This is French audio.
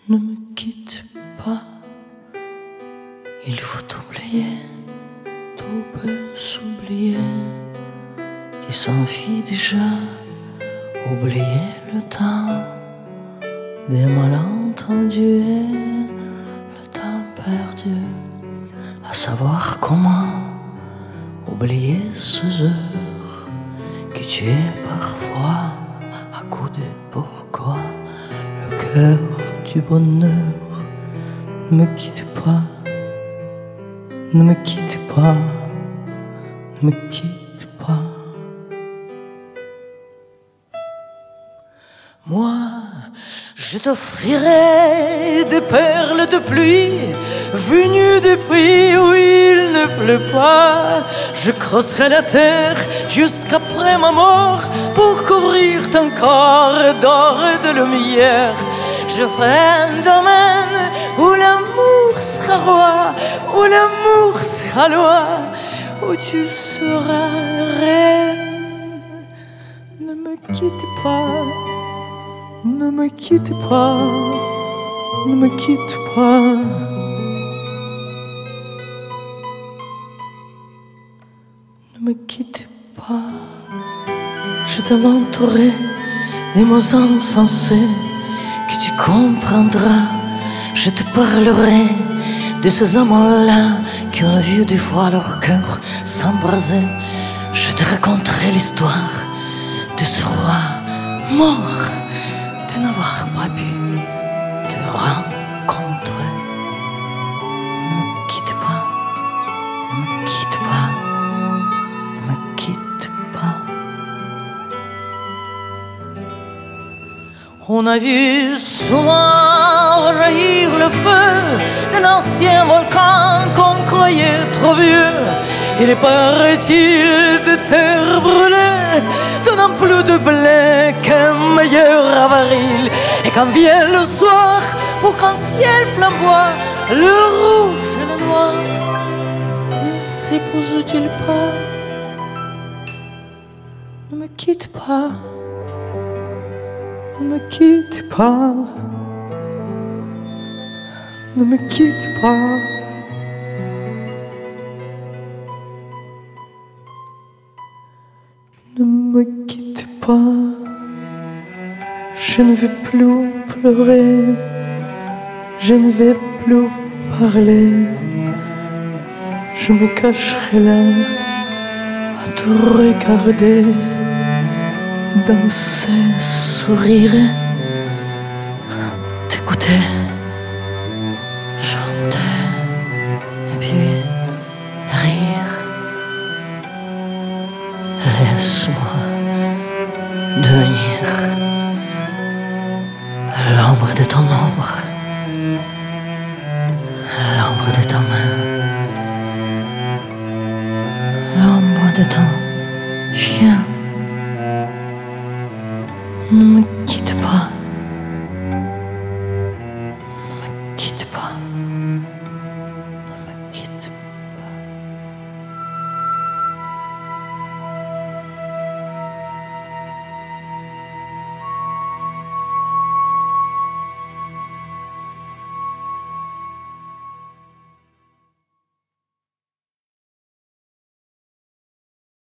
Ne me quitte pas, il faut oublier, tout peut s'oublier, qui s'enfuit déjà, oublier le temps des malentendus et le temps perdu, à savoir comment oublier ces heures qui tuaient parfois à coup de pourquoi le cœur du bonheur. Ne me quitte pas, ne me quitte pas, ne me quitte pas. Moi, je t'offrirai des perles de pluie venues du pays où il ne pleut pas. Je creuserai la terre jusqu'après ma mort pour couvrir ton corps d'or et de lumière. Je ferai un domaine où l'amour sera roi, où l'amour sera loi, où tu seras reine. Ne me quitte pas, ne me quitte pas, ne me quitte pas. Ne me quitte pas. Je t'inventerai des mots insensés que tu comprendras. Je te parlerai de ces amants-là qui ont vu des fois leur cœur s'embraser. Je te raconterai l'histoire de ce roi mort de n'avoir pas pu te rencontrer. Ne me quitte pas, ne me quitte pas, ne me quitte pas. On a vu souvent jaillir le feu d'un ancien volcan qu'on croyait trop vieux. Il paraît-il de terre brûlée, donnant plus de blé qu'un meilleur avril. Et quand vient le soir, pour qu'un ciel flamboie, le rouge et le noir ne s'épousent-ils pas? Ne me quitte pas, ne me quitte pas, ne me quitte pas. Ne me quitte pas, je ne vais plus pleurer, je ne vais plus parler. Je me cacherai là à te regarder, danser, sourire, t'écouter, chanter et puis rire. Laisse-moi devenir l'ombre de ton ombre, l'ombre de ta main, l'ombre de ton